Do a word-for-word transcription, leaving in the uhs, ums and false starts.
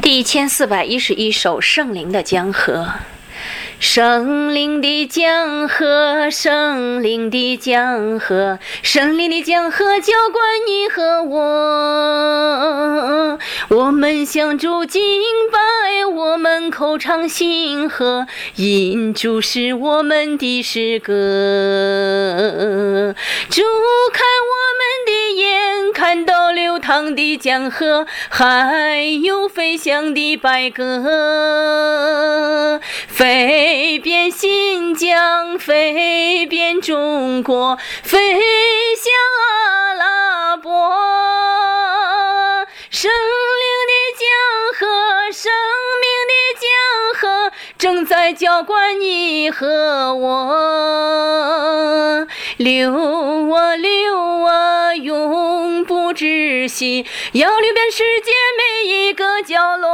第一千四百一十一首《圣灵的江河》。圣灵的江河，圣灵的江河，圣灵的江河浇灌你和我。我们向主敬拜，我们口唱新和，因主是我们的诗歌。主开我们的眼，看到流淌的江河，还有飞翔的白鸽，飞遍新疆，飞遍中国，飞向阿拉伯。生灵的江河，生命的江河，正在浇灌你和我。流啊流啊，永不止息，要流遍世界每一个角落。